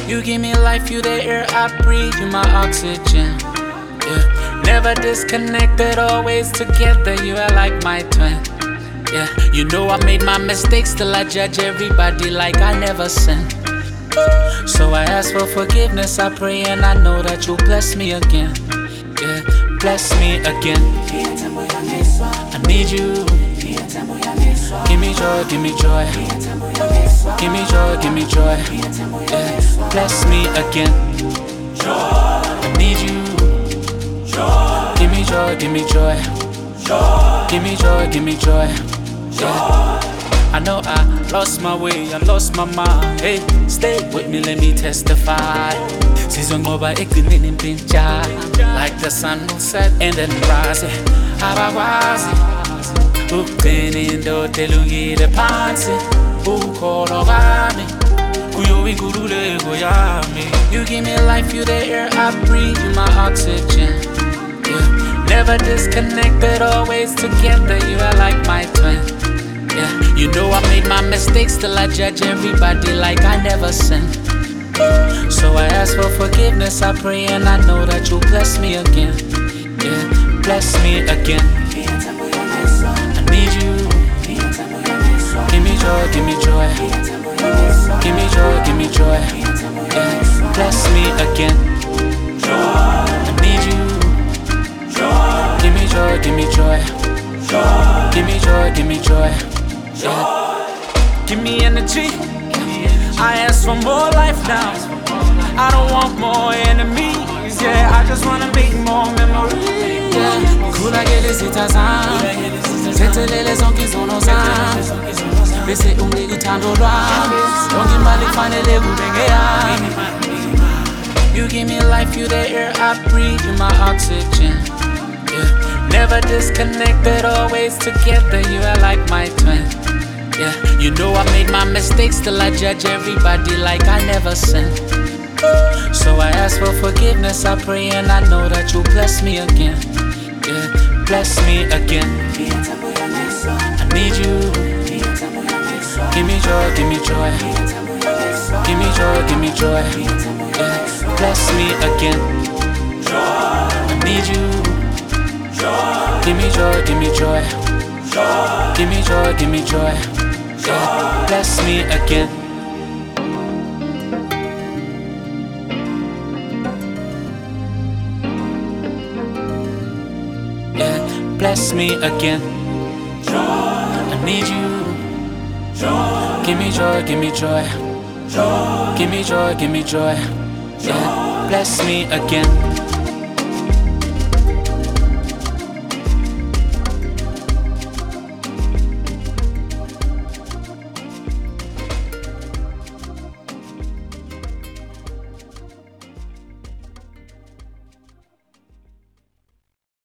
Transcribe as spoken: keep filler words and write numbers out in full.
You give me life, you the air I breathe, you my oxygen. Yeah, never disconnected, always together. You are like my twin. Yeah, you know I made my mistakes, still I judge everybody like I never sinned. So I ask for forgiveness, I pray, and I know that you'll bless me again. Yeah, bless me again. I need you. Give me joy, give me joy. Give me joy, give me joy. Yeah, bless me again. I need you. Give me joy, give me joy. Give me joy, give me joy. Yeah. I know I lost my way, I lost my mind. Hey, stay with me, let me testify. Sizongoba ekugcineni impintsha, like the sun will set and then rise. Abakwazi ukugcina indoda elungile phansi, ukholo bami kuyo inkululeko yami. You give me life, you the air I breathe, you my oxygen. Yeah, never disconnected, always together. You are like my twin. Yeah, you know I made my mistakes, still I judge everybody like I never sinned. So I ask for forgiveness, I pray, and I know that you'll bless me again. Yeah, bless me again. I need you. Give me joy, give me joy. Give me joy, give me joy. Yeah, bless me again. I need you. Give me joy, give me joy. Give me joy, give me joy. Yeah. Give me energy. I ask for more life now. I don't want more enemies. Yeah, I just wanna make more memories. Yeah, kula gele sitazam. Sethelele zonke izono zami. Bese unginika uthando lwami. Yonke imali kufanele kube ngeyami. You give me life, you the air I breathe, you my oxygen. Yeah, never disconnected, always together. You are like my twin. Yeah, you know I made my mistakes, still I judge everybody like I never sinned. So I ask for forgiveness, I pray, and I know that you'll bless me again. Yeah, bless me again. I need you. Give me joy, give me joy. Give me joy, give me joy. Yeah, bless me again. I need you. Give me joy, give me joy. Give me joy, give me joy. Yeah, bless me again. Yeah, bless me again. I need you. Give me joy, give me joy. Give me joy, give me joy. Yeah, bless me again.